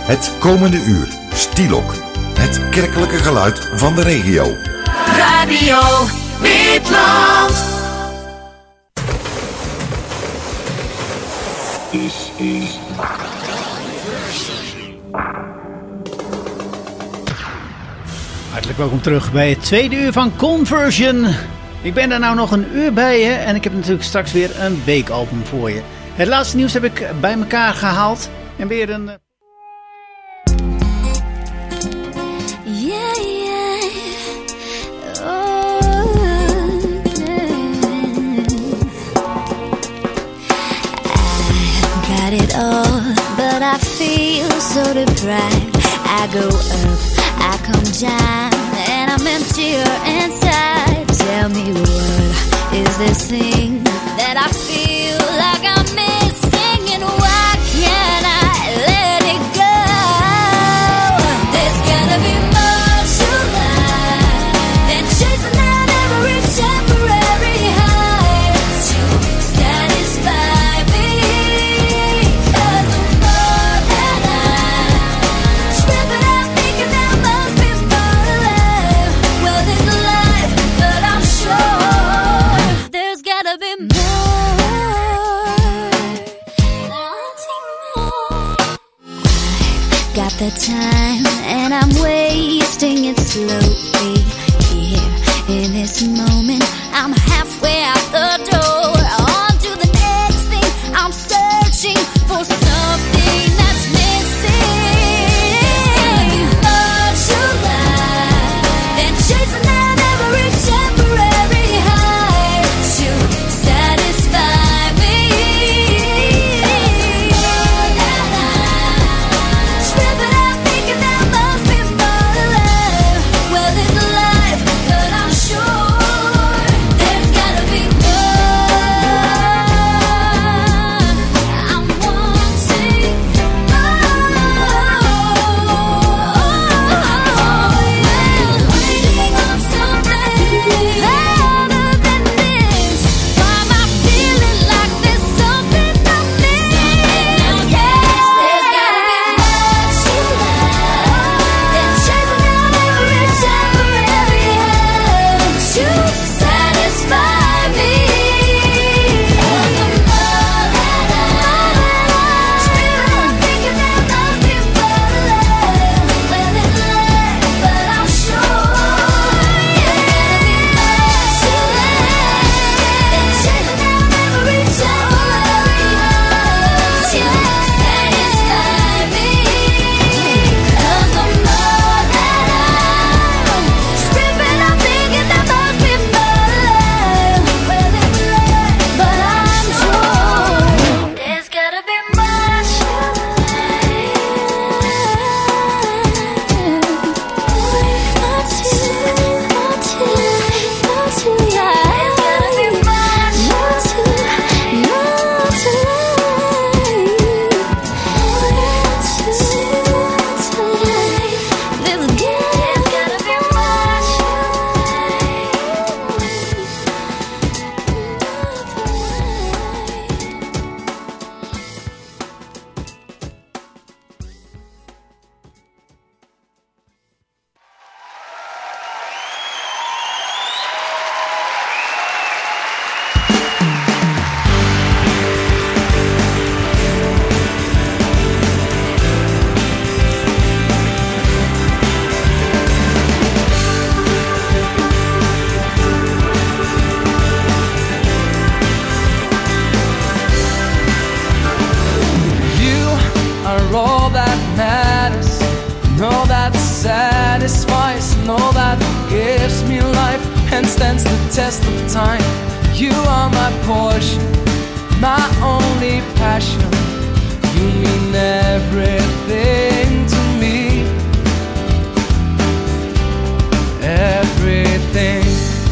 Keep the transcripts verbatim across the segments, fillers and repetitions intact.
Het komende uur Stielok. Het kerkelijke geluid van de regio. Radio Witland. This is Hartelijk welkom terug bij het tweede uur van Conversion. Ik ben er nou nog een uur bij je en ik heb natuurlijk straks weer een weekalbum voor je. Het laatste nieuws heb ik bij elkaar gehaald en weer een... Yeah, yeah. Oh, yeah. I've got it all, but I feel so deprived. I go up, I come down, and I'm emptier inside. Tell me, what is this thing that I feel like I'm missing, and why can't I let it go? There's gonna be more to life than chasing down every temporary high to satisfy me. 'Cause the more that I strip it out, thinking there must be more alive. Well, there's a life, but I'm sure there's gotta be more. Wanting more. I got the time and I'm wasting it slowly. Here in this moment, I'm halfway out the door. On to the next thing. I'm searching for something that's missing. More to life than chasing down every temporary high to satisfy me. Strip it out, thinking there must be more alive. Well, there's a life, but I'm sure there's gotta be more. I'm wanting more. Waiting on something louder than this. Why am I feeling like there's something I miss? There's gotta be more to life than chasing down every temporary high to satisfy me. 'Cause the more that I strip it out, thinking there must be more alive. Well, there's life, but I'm sure there's gotta be more to life than chasing down every temporary high to satisfy me. 'Cause the more that I strip it out, thinking there must be more alive. Well, there's life, but I'm sure there's gotta be more to life. More to, more to, more to life. There's gotta be more to, more to life. More to, to life. There's gotta be more to You are all that matters, and all that satisfies, and all that gives me life and stands the test of time. You are my portion, my only passion. You mean everything to me, everything.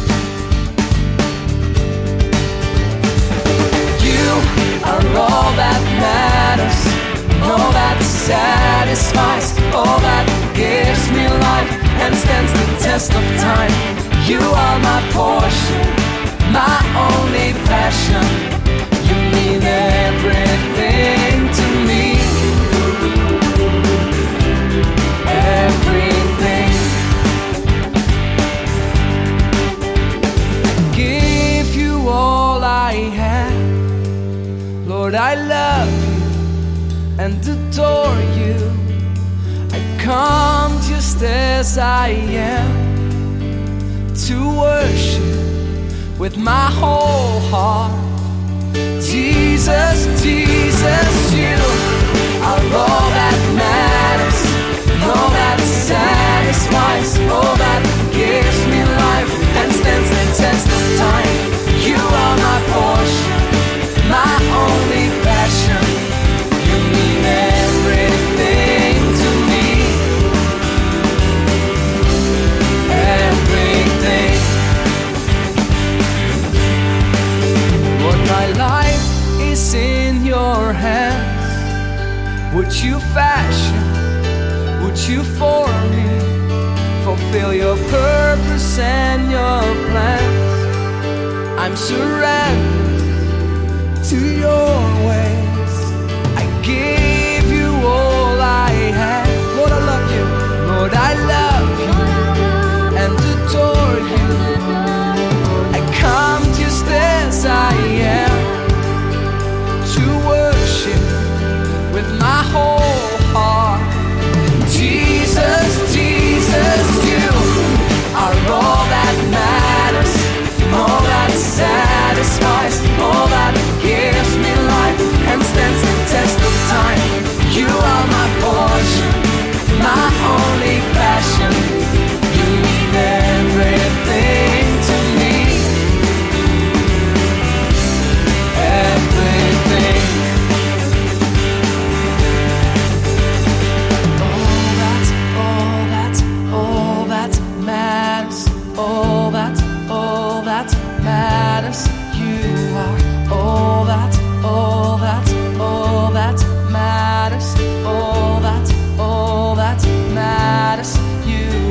You are all that matters, all that satisfies, all that gives me life and stands the test of time. You are my portion, my only passion. You mean everything to me. adore you. I come just as I am to worship with my whole heart. Jesus, Jesus, you are all that matters, and all that satisfies, all that gives me life and stands the test of time. You are my portion, my only passion. You mean everything to me, everything. Lord, my life is in your hands. Would you fashion, would you form me, fulfill your purpose and your plans? I'm surrendered to your ways. I give you all I have. Lord, I love you. Lord, I love you and adore you. I come just as I am to worship with my whole heart. Jesus, Jesus, you are all that matters, all that satisfies, all that gives me life and stands the test of time. You are my portion, my only passion. You mean everything to me, everything. All that, all that matters. You are all that, all that, all that matters. All that, all that matters. You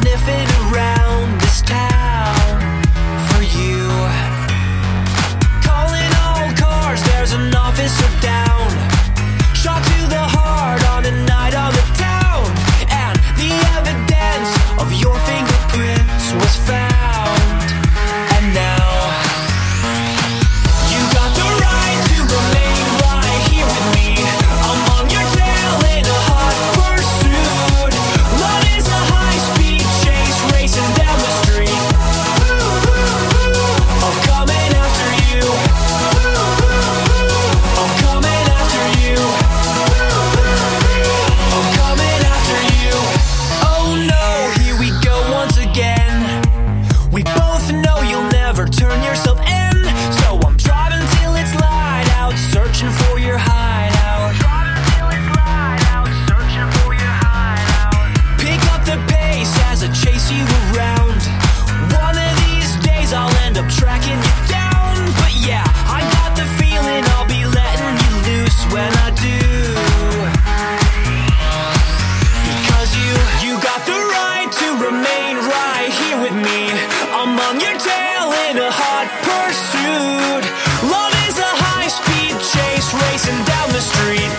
sniffing around this town for you. Calling all cars, there's an officer down. Shot to the heart on a night on the town. And the evidence of your fingerprints was found. And now you got the right to remain right here with me. I'm on your tail in a hot pursuit. Love is a high-speed chase racing down the street. I'm coming after you. I'm coming after you. I'm coming after you. Oh no, here we go once again. We both know you'll never turn yourself in. So I'm driving till it's light out, searching for your hideout. Driving till it's light out, searching for your hideout. Pick up the pace as I chase you around. One of these days I'll end up tracking you down. But yeah, I got the feeling I'll be letting you loose when I do. Because you, you got the right to remain right here with me. I'm on your tail in a hot pursuit. Love is a high-speed chase racing down the street.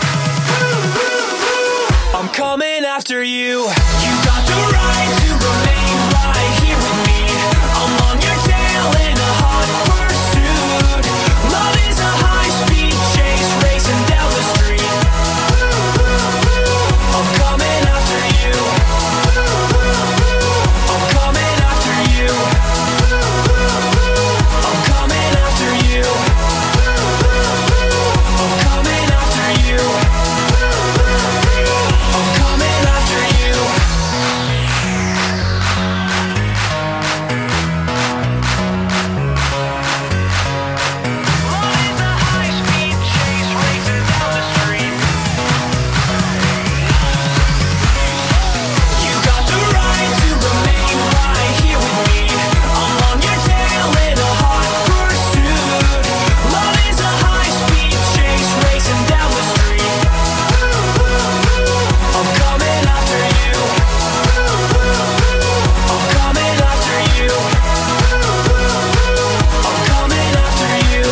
I'm coming after you. You got the right to remain right here with me. I'm on your tail in a hot pursuit. Love is a high-speed chase racing down the street. I'm coming after you. I'm coming after you. I'm coming after you. I'm coming after you. I'm coming after you. Love is a high-speed chase racing down the street. You got the right to remain right here with me. I'm on your tail in a hot pursuit. Love is a high-speed chase racing down the street. I'm coming after you. I'm coming after you. I'm coming after you.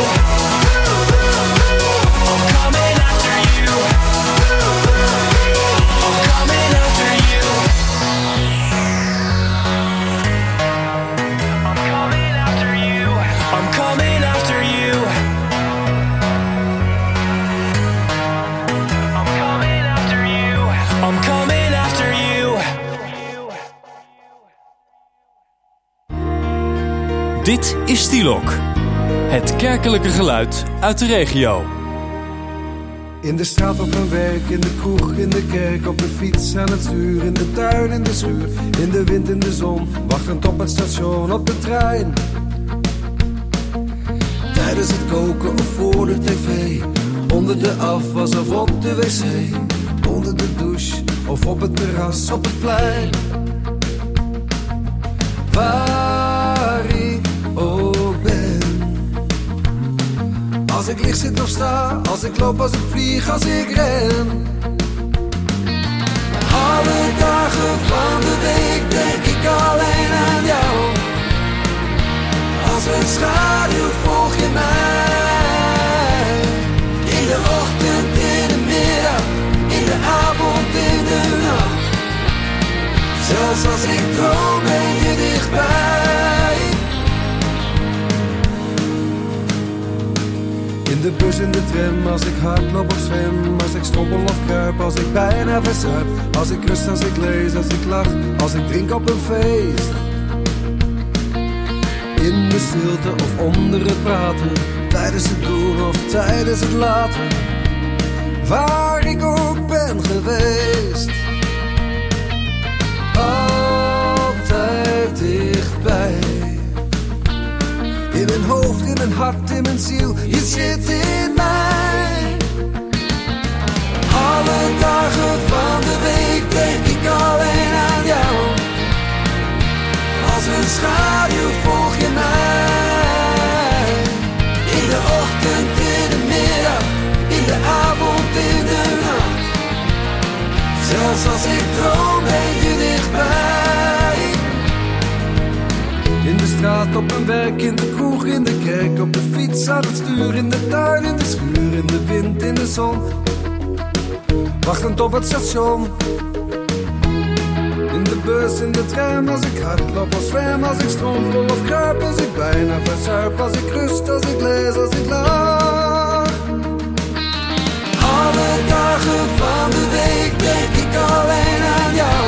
I'm coming after you. I'm coming after you. I'm coming after you. I'm coming after you. I'm coming after you. I'm coming after you. Dit is Stilok. Het kerkelijke geluid uit de regio. In de straat, op mijn werk, in de kroeg, in de kerk, op de fiets, aan het stuur, in de tuin, in de schuur, in de wind, in de zon, wachtend op het station, op de trein. Tijdens het koken of voor de tv, onder de afwas of op de wc, onder de douche of op het terras, op het plein. Waar ik ook ben. Als ik lig, zit of sta, als ik loop, als ik vlieg, als ik ren. Alle dagen van de week denk ik alleen aan jou. Als een schaduw volg je mij. In de ochtend, in de middag, in de avond, in de nacht. Zelfs als ik droom ben je dichtbij. In de bus, in de tram, als ik hardloop of zwem, als ik strompel of kruip, als ik bijna verzuip, als ik rust, als ik lees, als ik lach, als ik drink op een feest. In de stilte of onder het praten, tijdens het doen of tijdens het laten, waar ik ook ben geweest. Altijd dichtbij. In mijn hoofd, in mijn hart, in mijn ziel, je zit in mij. Alle dagen van de week denk ik alleen aan jou. Als een schaduw volg je mij. In de ochtend, in de middag, in de avond, in de nacht. Zelfs als ik droom ben je dichtbij. straat, op mijn werk, in de kroeg, in de kerk, op de fiets, aan het stuur, in de tuin, in de schuur, in de wind, in de zon. Wachtend op het station. In de bus, in de tram, als ik hardloop of zwem, als ik strompel of kruip, als ik bijna verzuip, als ik rust, als ik lees, als ik lach. Alle dagen van de week denk ik alleen aan jou.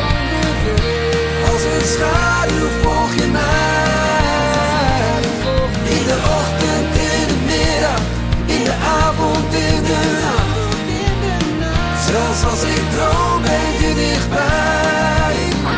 Als een schaduw volg je mij. In de ochtend, in de middag, in de avond, in de nacht. Zelfs als ik droom ben je dichtbij.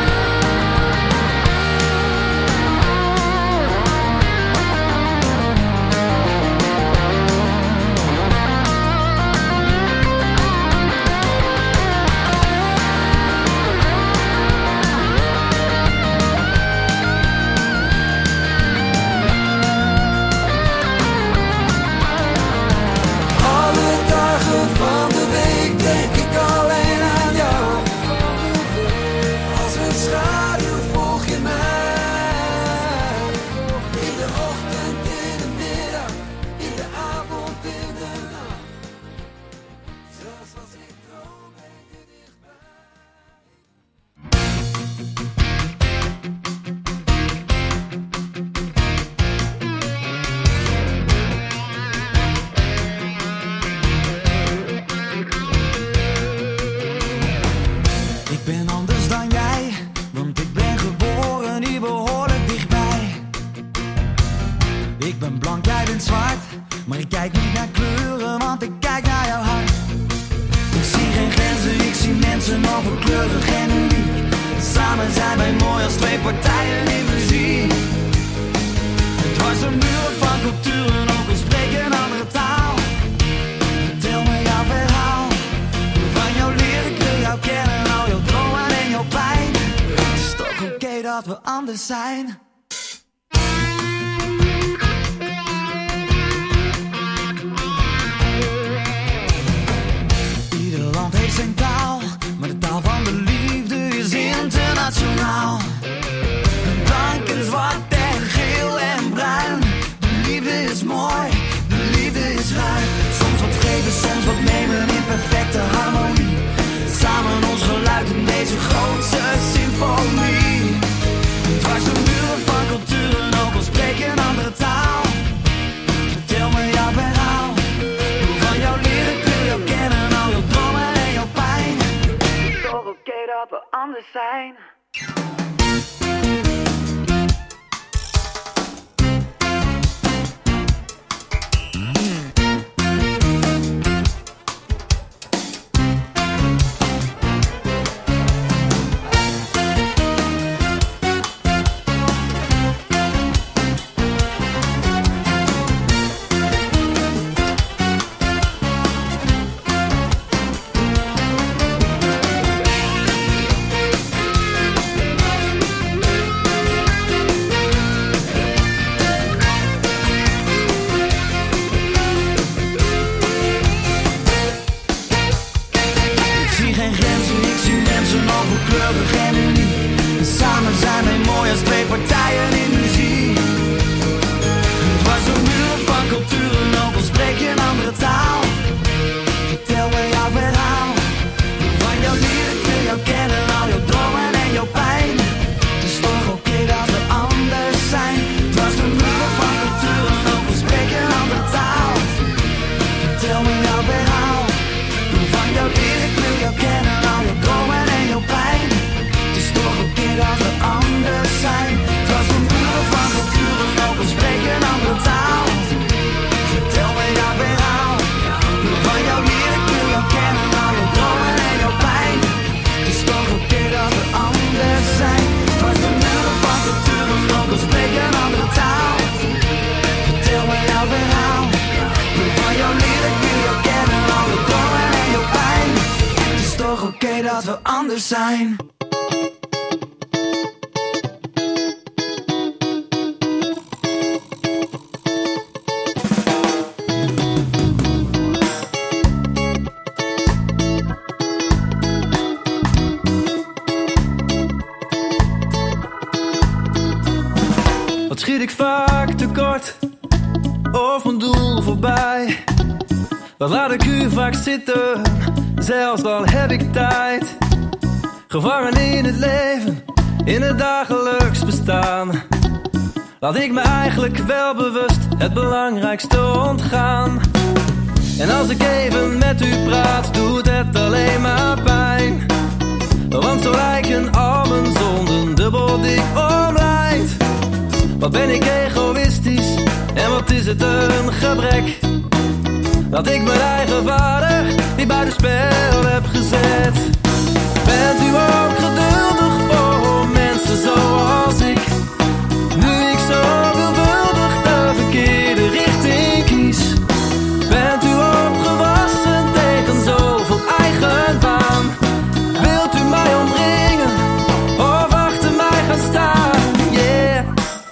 Alle dagen van de week denk ik alleen aan jou. Als een schaduw volg je mij. In de ochtend, in de middag, in de avond, in de nacht. Zelfs als ik droom ben je dichtbij. Ik ben anders dan jij, want ik ben geboren hier behoorlijk dichtbij. Ik ben blank, jij bent zwart, maar ik kijk niet naar kleuren, want ik kijk naar jouw hart. Ik zie geen grenzen, ik zie mensen overkleurig en uniek. Samen zijn wij mooi als twee partijen in muziek. Dwars door muren van culturen, ook al spreek je een andere taal. Vertel me jouw verhaal, ik wil van jou leren, ik wil jou kennen, al jouw dromen en jouw pijn. Het is toch oké dat we anders zijn. Ieder land heeft zijn taal, maar de taal van de liefde is internationaal. Blank en zwart en geel en bruin. De liefde is mooi, de liefde is ruim. Soms wat geven, soms wat nemen in perfecte harmonie. Samen ons geluid in deze grootste symfonie. Dwars door muren van culturen, ook al spreek je een andere taal. Vertel me jouw verhaal, ik wil van jou leren, ik wil jou kennen, al jouw dromen en jouw pijn. Het is toch oké dat we anders zijn. Samen zijn wij mooi als twee partijen in muziek. Dwars door muren van culturen, ook al spreek je een andere taal. Vertel me jouw verhaal, van jouw liefde, ik wil jou kennen, al jouw dromen en jouw pijn. Het is toch oké dat we anders zijn. Dwars door muren van culturen, ook al spreek je een andere taal. Vertel me jouw verhaal, van jouw liefde, ik wil jou kennen, al jouw dromen en jouw pijn. Het is toch oké dat we anders zijn. Dwars door muren van culturen, ook al spreek je een andere taal. Vertel me jouw verhaal, van jouw liefde, ik wil jou kennen, al jouw dromen en jouw pijn. Het is toch oké dat we anders zijn. Dwars door muren van culturen, ook al spreek je een andere taal. Vertel me jouw verhaal, van jouw liefde, ik wil jou kennen, al jouw dromen en jouw pijn. Het is toch oké dat we anders zijn. schiet ik vaak tekort of mijn doel voorbij. Dan laat ik u vaak zitten, zelfs dan heb ik tijd. Gevangen in het leven, in het dagelijks bestaan. Laat ik me eigenlijk wel bewust het belangrijkste ontgaan. En als ik even met u praat, doet het alleen maar pijn. Want zo lijken al mijn zonden dubbel dik omlijnd. Wat ben ik egoïstisch en wat is het een gebrek. Dat ik mijn eigen vader niet buitenspel heb gezet. Bent u ook geduldig voor mensen zoals ik? Nu ik zo veelvuldig de verkeerde richting kies. Bent u opgewassen tegen zoveel eigenwaan? Wilt u mij omringen of achter mij gaan staan? Yeah.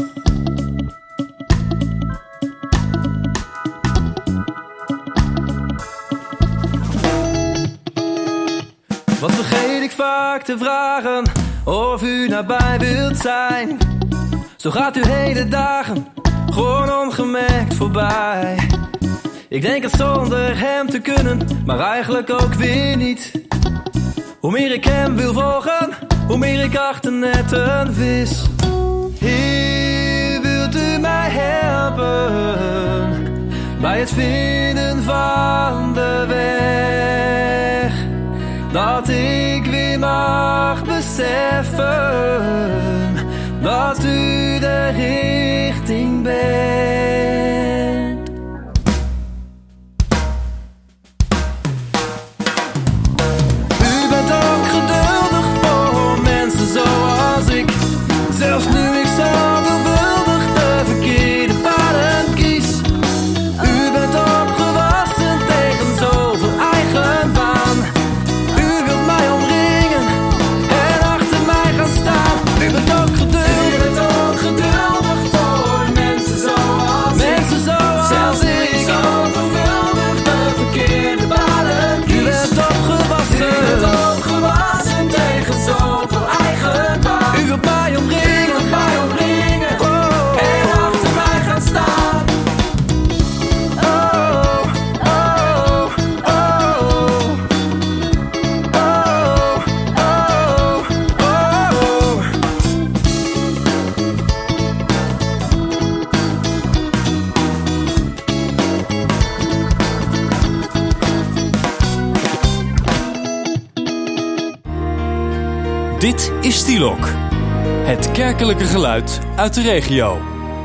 Wat vergeet ik vaak te vragen of u nabij wilt zijn. Zo gaat uw hele dagen gewoon ongemerkt voorbij. Ik denk het zonder hem te kunnen, maar eigenlijk ook weer niet. Hoe meer ik hem wil volgen, hoe meer ik achter net een vis. Heer, wilt u mij helpen bij het vinden van de weg? Dat ik weer mag beseffen dat u de richting bent. U bent ook geduldig voor mensen zoals ik. Zelfs nu ik zo veelvuldig de verkeerde paden kies. U bent opgewassen tegen zoveel eigenwaan. U wilt mij omringen en achter mij gaan staan. U bent ook geduldig. U bent ook geduldig voor mensen zoals mensen ik. Zoals zelfs ik. Zo vervuldig de verkeerde paden kies. U bent opgewassen. U bent opgewassen tegen zoveel eigenwaan. U wilt mij omringen. U wilt mij omringen. Oh. En achter mij gaan staan. Oh, oh, oh. Dit is Stielok, het kerkelijke geluid uit de regio.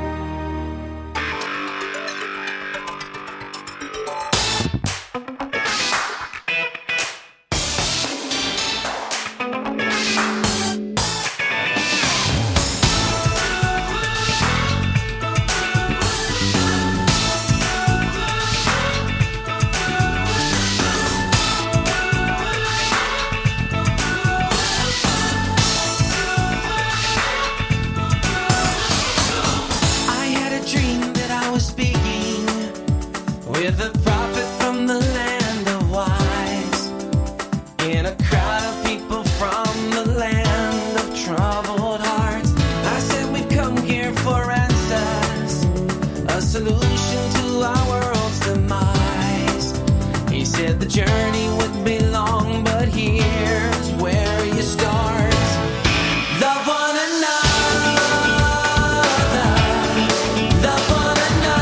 With a prophet from the land of wise, in a crowd of people from the land of troubled hearts. I said we've come here for answers, a solution to our world's demise. He said the journey would be long, but here's where you start. Love one another. Love one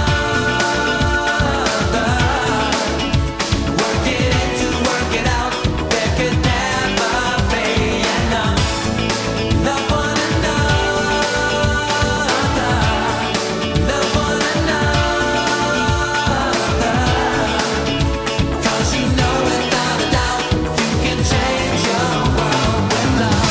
another. Work it into, work it out. There could never be enough. Love one another. Love one another. 'Cause you know without a doubt you can change your world with love.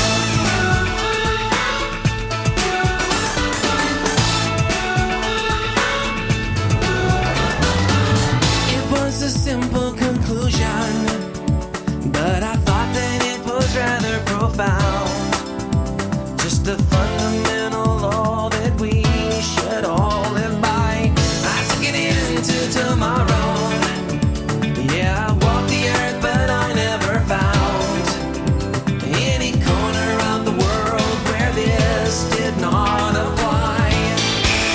It was a simple conclusion, but I thought that it was rather profound. Just a fundamental law that we should all live by. I took it into tomorrow. Yeah, I walked the earth, but I never found any corner of the world where this did not apply.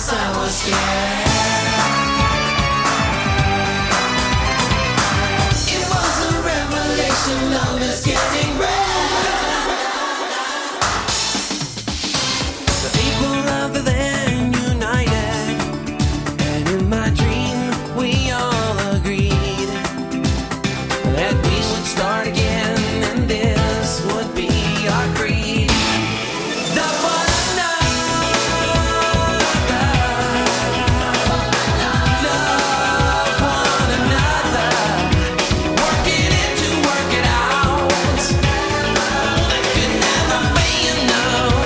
first I was scared. It was a revelation, love is getting rare. The people rather than united, and in my dream we all agreed that we would start again, and this would be our creed. Love one another, love one another, working it to work it out. There could never be enough.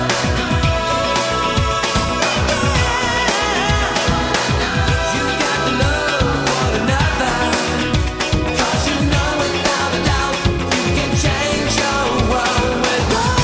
You got to love one another, 'cause you know without a doubt you can change your world with love.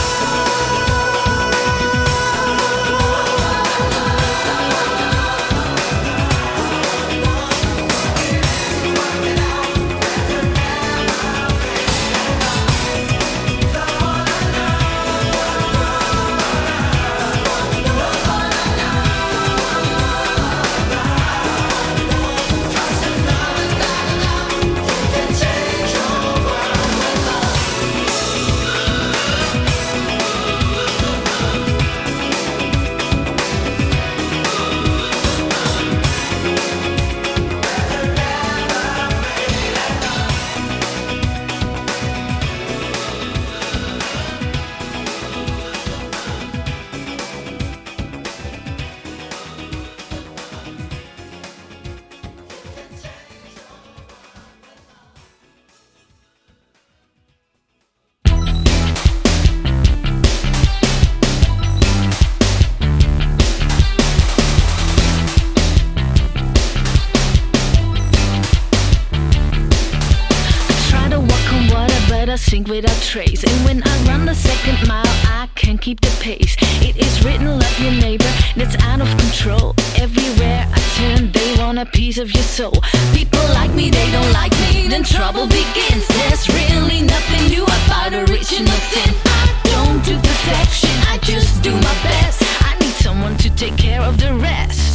Try to walk on water, but I sink without trace. And when I run the second mile, I can't keep the pace. It is written, love your neighbor, that's out of control. Everywhere I turn, they want a piece of your soul. People like me, they don't like me, then trouble begins. There's really nothing new about original sin. I don't do perfection, I just do my best. I need someone to take care of the rest.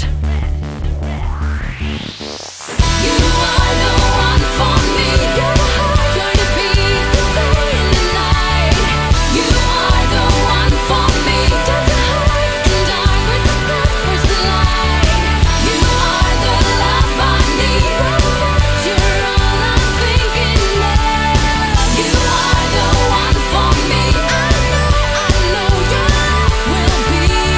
You are the one for me. You're the heart, you're the beat, the day and the night. You are the one for me. Turn the heart and dark, where's the sun, where's the light? You are the love I need. You're all I'm thinking of. You are the one for me. I know, I know your love will be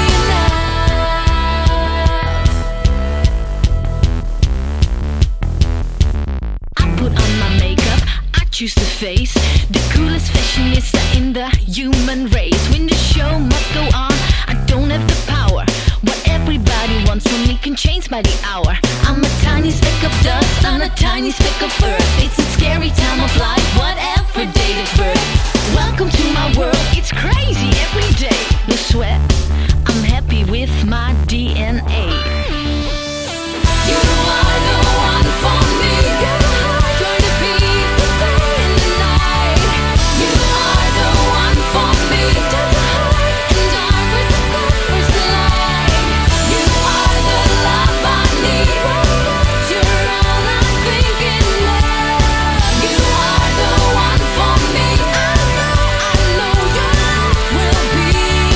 enough. I put on my makeup, I choose the face, the coolest fashionista in the human race. When the show must go on, I don't have the power. What everybody wants from me can change by the hour. I'm a tiny speck of dust on a tiny speck of earth. It's a scary time of life, whatever date of birth. Welcome to my world, it's crazy every day. No sweat, I'm happy with my D N A. You are the one for me. You're the heart, you're the beat, the day and the night. You are the one for me. Turn the heart and dark, where's the sun, where's the light? You are the love I need. You're all I'm thinking of. You are the one for me. I know, I know your love will be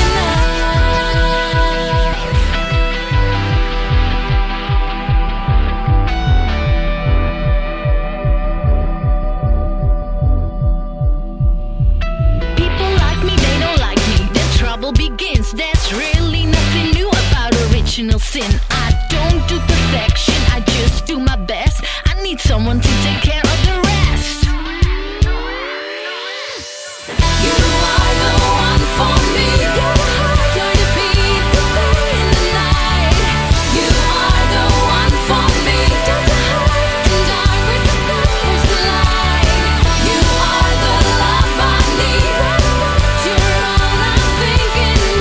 enough. People like me, they don't like me, then trouble begins. There's really nothing new about original sin. I don't do perfection, I just do my best. I need someone to take care of the rest. You are the one for me. You're the heart, you're the beat, the day and the night. You are the one for me. Turn the heart and dark, where's the sun, where's the light? You are the love I need. You're all I'm thinking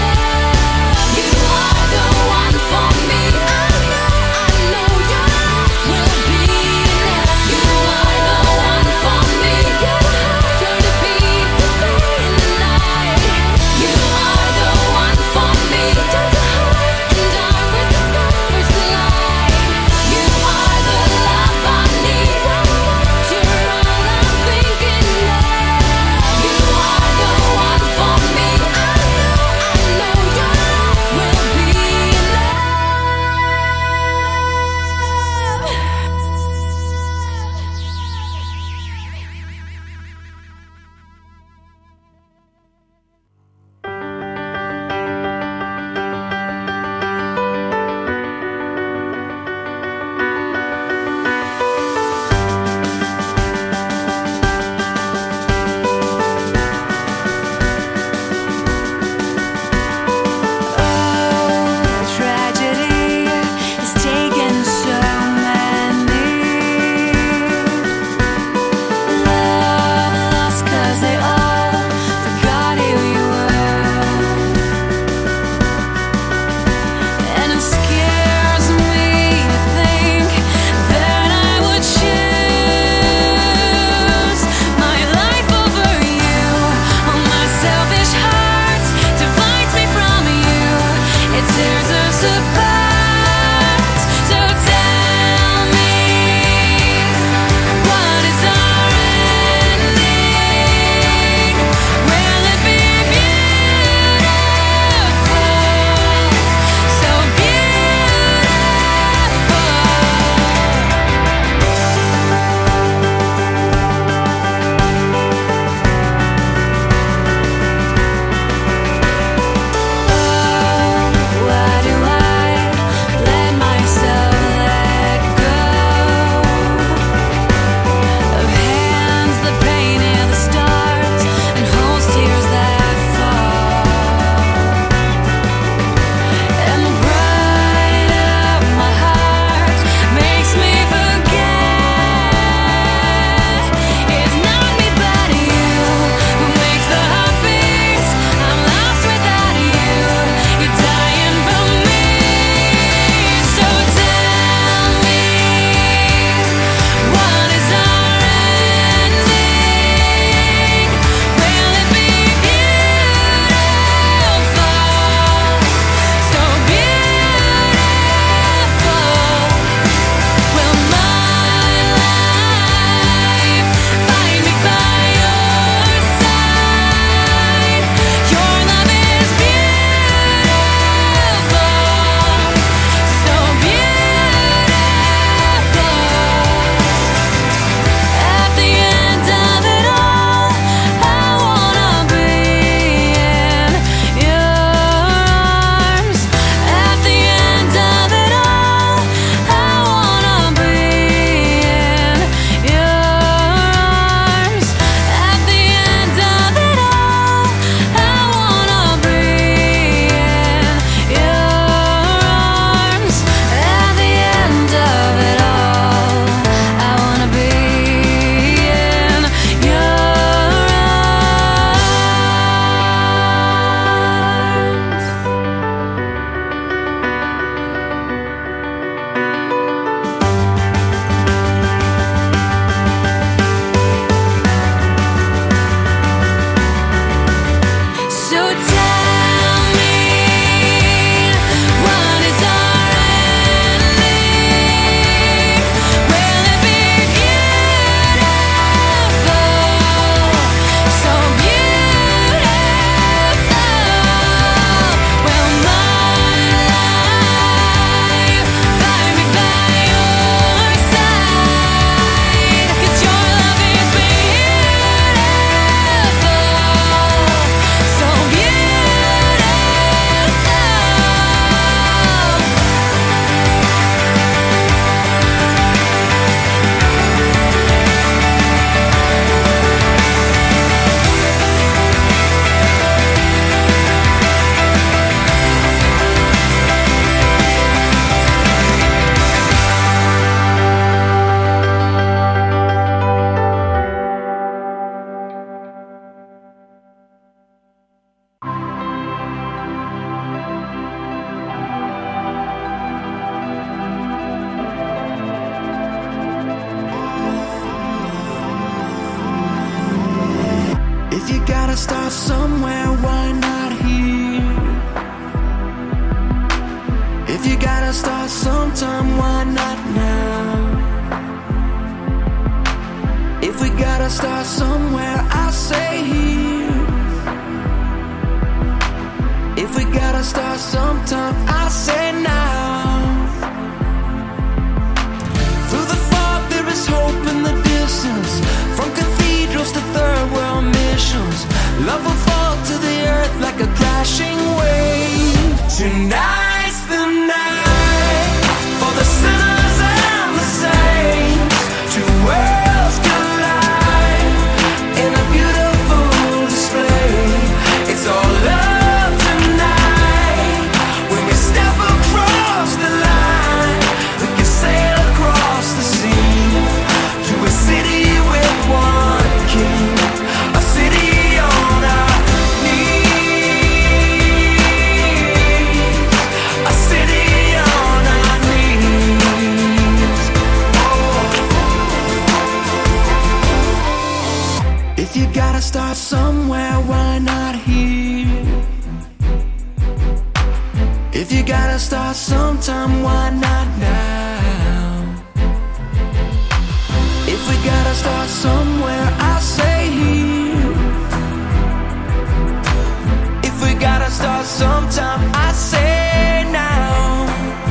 If you gotta start somewhere, why not here? If you gotta start sometime, why not now? If we gotta start somewhere, I say here. If we gotta start sometime, I say now. Through the fog there is hope in the distance. From cathedrals to third world missions, love will fall to the earth like a crashing wave. Tonight's the night for the sinners and the saints. Two worlds collide in a beautiful display. It's all love tonight. When we step across the line, we can sail across the sea to a city with one king, a city on our knees, a city on our knees. Oh. If you gotta start somewhere, why not here? If you gotta start sometime, why not now? If we gotta start somewhere, I say here. If we gotta start sometime, I say now.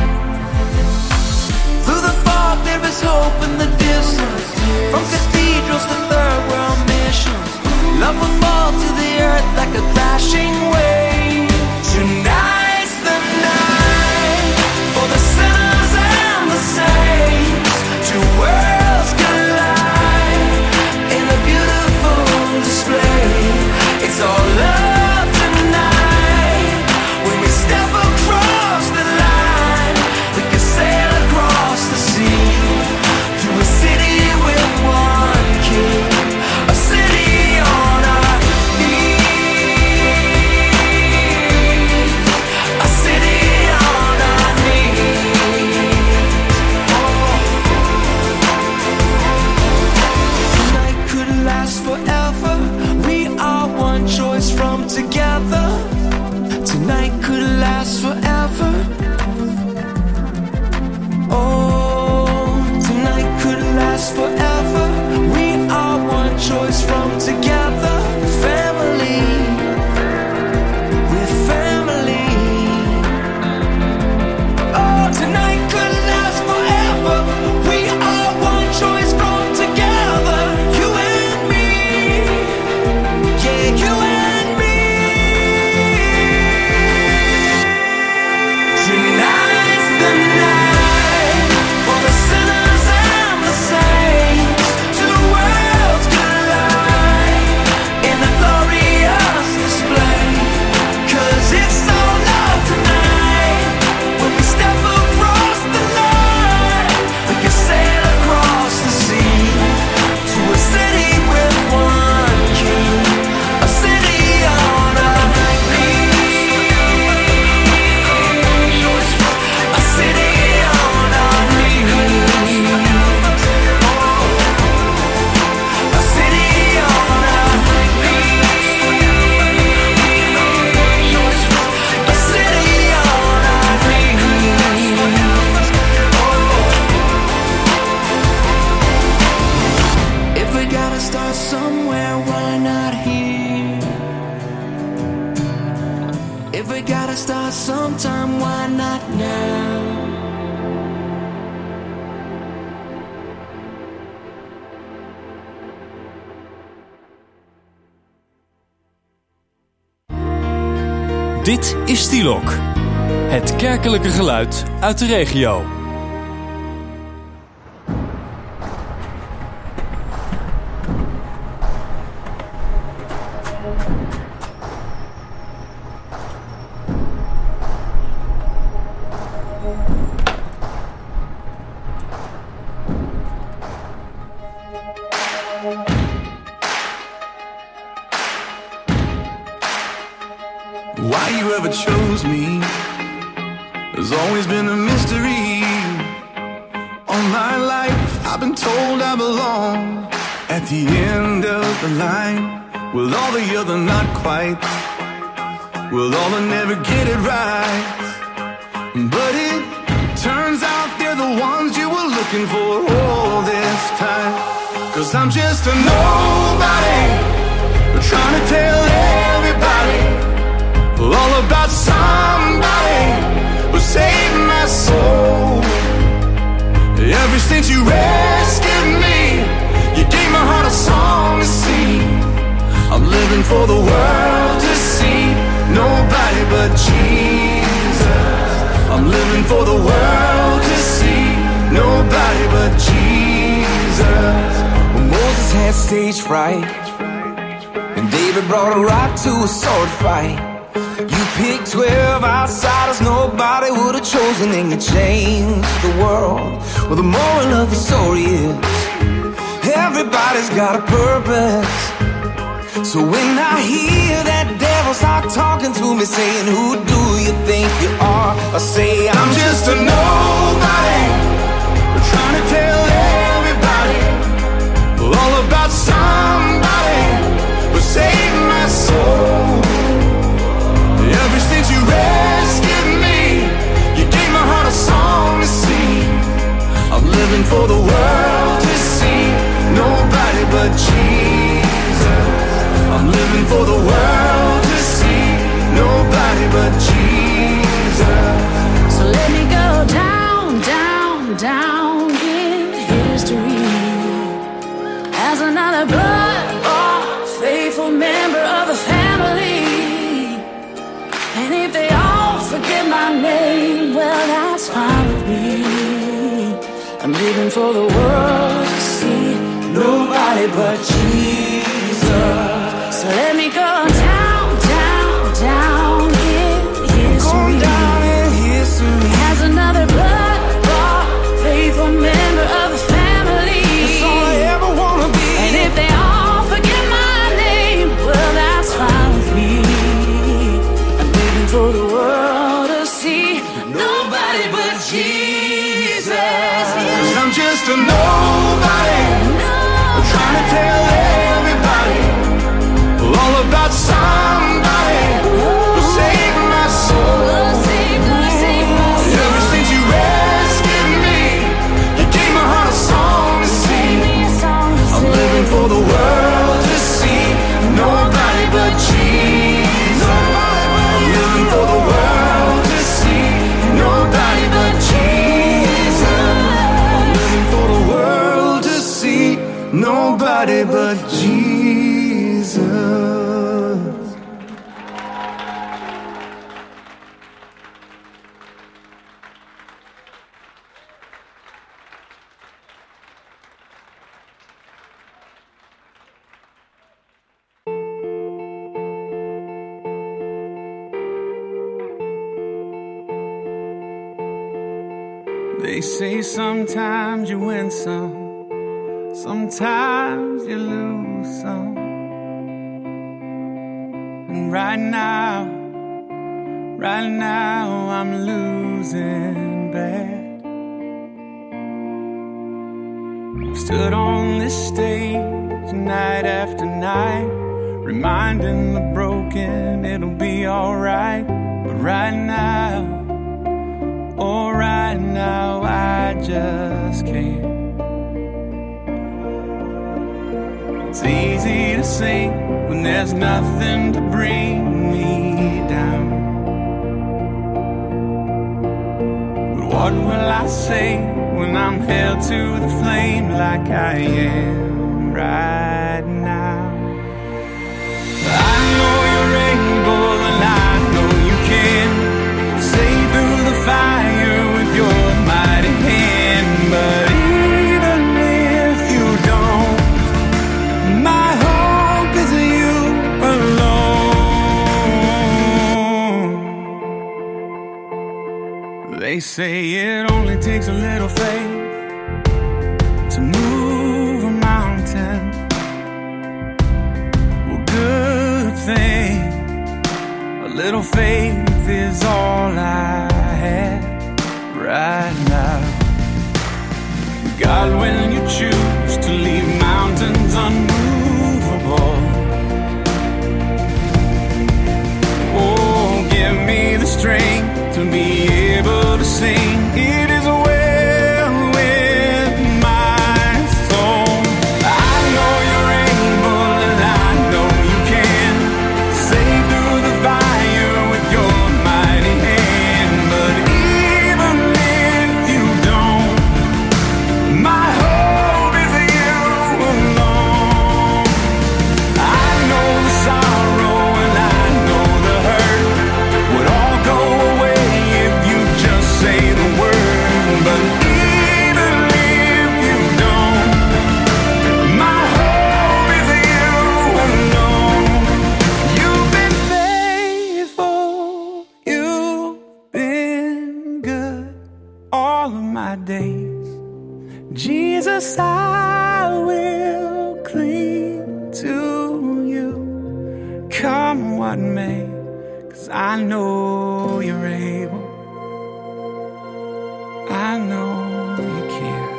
Through the fog there is hope in the distance. From cathedrals to third world missions, love will fall to the earth like a crashing wave. Tonight's the night for the sinners and the saints. Two worlds collide in a beautiful display. It's all love tonight. When we step across the line, we can sail across the sea to a city with one king, a city on our knees, a city on our knees. Tonight could last forever. We are one choice from together. Tonight could last forever. Oh, tonight could last forever. We are one choice from together. Family, we're family. Oh, tonight could last forever. We are one choice from together. You and me, yeah, you and me. Tonight's the night for the sinners and the saints. Two worlds collide in a glorious display. 'Cause it's all love tonight. When we step across the line, we can sail across the sea to a city with one king, a city on our knees, a city on our knees, a city on our knees, a city on our knees. If we gotta start somewhere, why not here? If we gotta start sometime, why not now? Dit is Stilok. Het kerkelijke geluid uit de regio. Why you ever chose me has always been a mystery. All my life I've been told I belong at the end of the line. Will all the other not quite? Will all the never get it right? But it turns out they're the ones you were looking for all this time. Cause I'm just a nobody, trying to tell everybody all about somebody who saved my soul. Ever since you rescued me, you gave my heart a song to sing. I'm living for the world to see, nobody but Jesus. I'm living for the world to see, nobody but Jesus. Well, Moses had stage fright, and David brought a rock to a sword fight. You picked twelve outsiders nobody would have chosen, and you changed the world. Well, the moral of the story is everybody's got a purpose. So when I hear that devil start talking to me, saying, who do you think you are? I say, I'm just a nobody, trying to tell everybody all about somebody who saved my soul. Ever since you rescued me, you gave my heart a song to sing. I'm living for the world to see, nobody but Jesus. I'm living for the world to see, nobody but Jesus. So let me go down, down, down in history as another blood-bought, faithful member of the family. And if they all forget my name, well, that's fine with me. I'm living for the world to see, nobody but Jesus. So let me go down, down, down in history, down in history as another blood-bought, faithful member of the family. That's all I ever wanna be. And if they all forget my name, well, that's fine with me. I'm living for the world to see, nobody but Jesus. Cause I'm just a nobody, I'm trying to tell everybody all about somebody who saved my soul. Ever since you rescued me, you gave my heart a song to sing. I'm living for the world to see, nobody but Jesus. I'm living for the world to see, nobody but Jesus. I'm living for the world to see, nobody but Jesus. They say sometimes you win some, sometimes you lose some. And right now, right now I'm losing bad. I've stood on this stage night after night, reminding the broken it'll be alright. But right now, oh, right now I just can't. It's easy to sing when there's nothing to bring me down. But what will I say when I'm held to the flame like I am right now? I know you're able and I know you can say through the fire with your mighty hand. But even if you don't, my hope is you alone. They say it only takes a little faith to move a mountain. Well, good thing, a little faith is all I have right now. God, when you choose to leave mountains unmovable, days. Jesus, I will cling to you. Come what may, 'cause I know you're able. I know you care.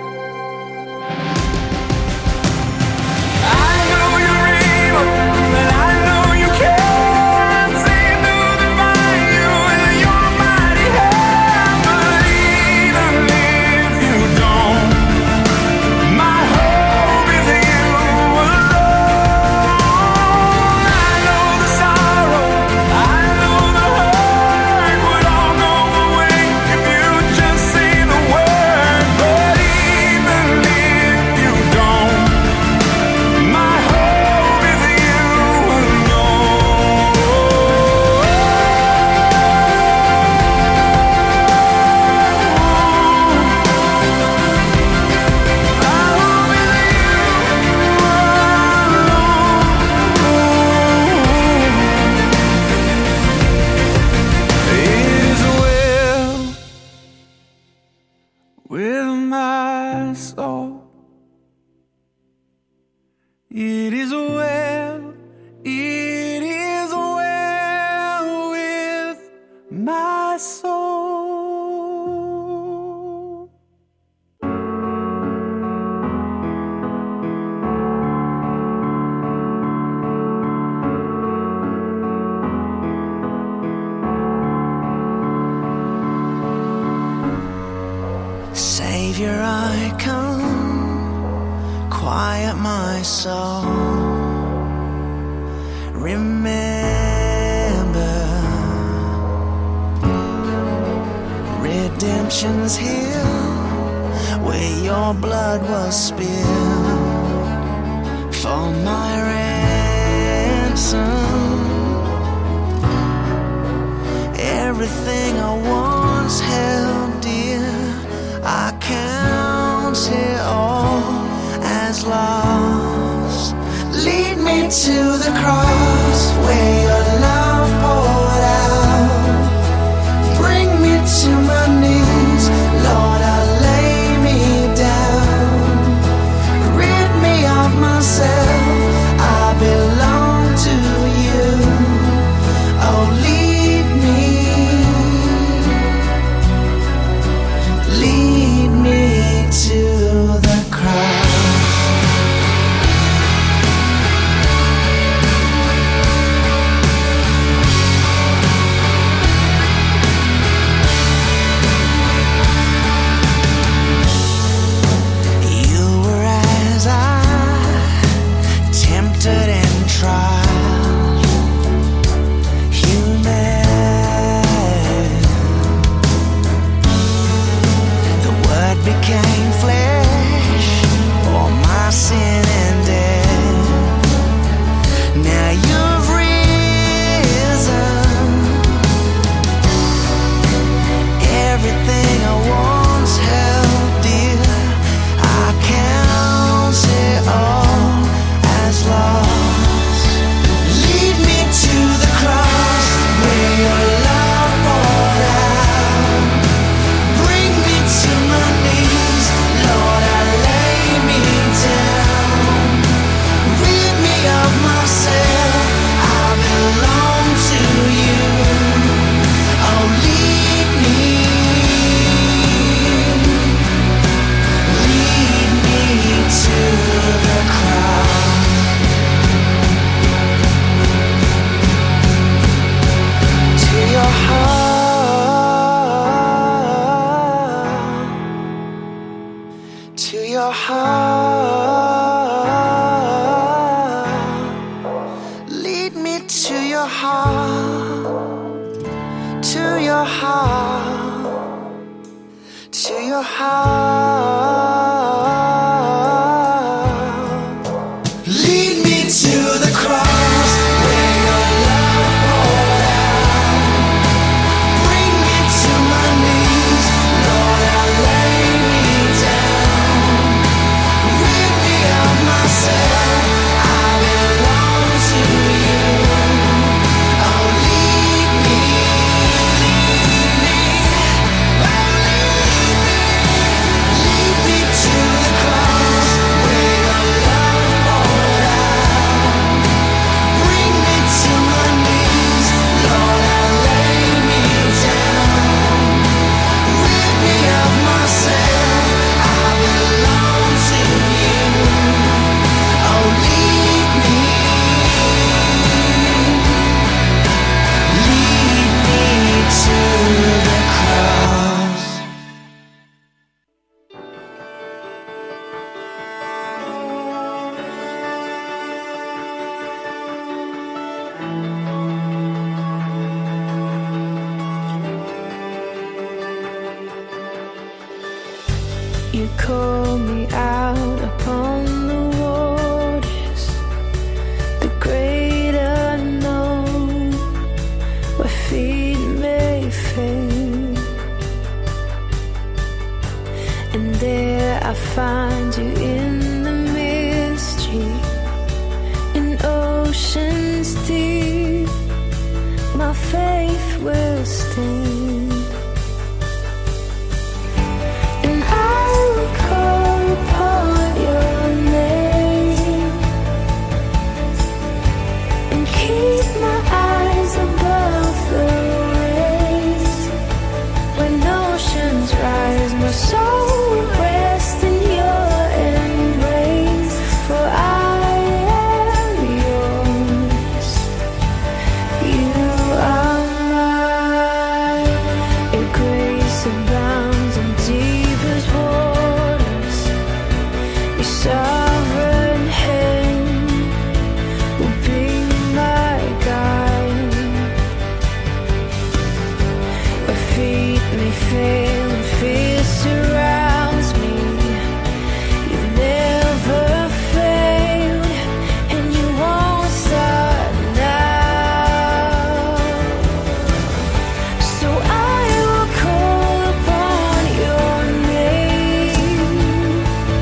I know you're able, and I know you can. See through the fire with your mighty hand. But even if you don't, my hope is in you alone. I know the sorrow, I know the hurt would all go away if you just say the word. But even if you don't, my hope is in you alone. It is well with my soul. It is well, it is well with my soul. Savior, I come, quiet my soul. Remember, redemption's here, where your blood was spilled for my ransom. Everything I once held dear, I count it all as lost. Lead me to the cross where your love poured out. Bring me to my knees, Lord, I lay me down. Rid me of myself, I belong to you. Oh, lead me, lead me to the cross. You were as I, tempted and tried, human. The word became flesh for my sin and death. Now you've risen. Everything I once held dear, I count it all as lost. Lead me to the cross where your love poured out. Bring me to my knees, Lord, I lay me down. Rid me of myself, I belong to you. Oh, lead me, lead me to the cross. To your heart, to your heart. Lead me to your heart, to your heart, to your heart. Lead me to the cross where your love poured out. Bring me to my knees, Lord, I lay me down. Rid me of myself, I belong to you. Oh, lead me, lead me, oh, lead me. call me out upon the waters, the great unknown, where feet may fail. And there I find you in the mystery, in oceans deep, my faith will stand. And I will call upon your name, and keep my eyes above the waves. When oceans rise, my soul will rest in your embrace. For I am yours, you are mine. Your grace abounds in deepest waters. Your sovereign hand will be my guide. Where feet may fail and fear surrounds me, you've never failed, and you won't start now. So I will call upon your name,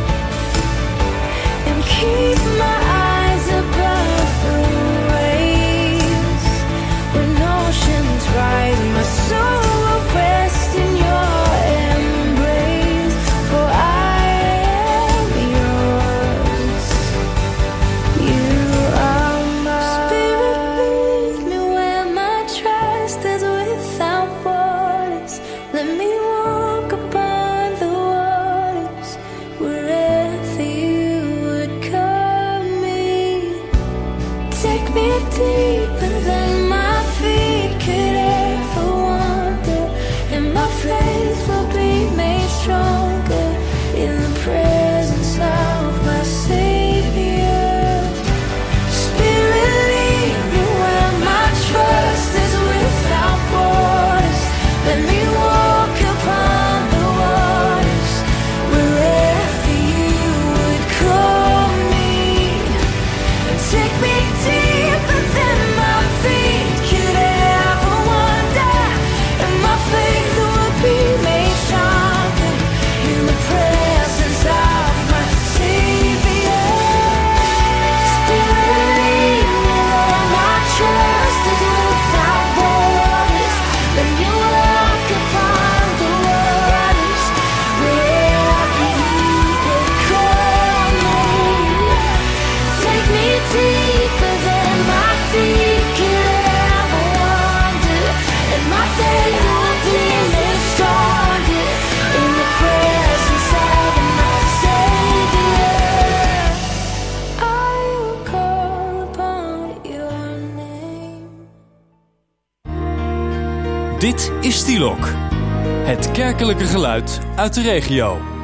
and keep my eyes above the waves. When oceans rise, my soul will rest in your embrace. For I am yours, you are mine. Spirit, lead me where my trust is without borders. Let me walk upon the waters, wherever you would call me. Take me deeper than my feet could ever wander, and my faith will be made stronger in the presence of my Savior. Spirit, lead me where my trust is without borders. Let me walk upon the waters, wherever you would call me. And take me deeper than my feet could ever wander, and my faith will be made stronger in the presence of my Savior. Spirit, lead me where my trust is without borders. Let me walk upon the waters, wherever you would call me. Take me deeper than my feet could ever wander, and my faith will be made stronger in the presence of my Savior. I will call upon your name. Dit is Stilok. Het kerkelijke geluid uit de regio.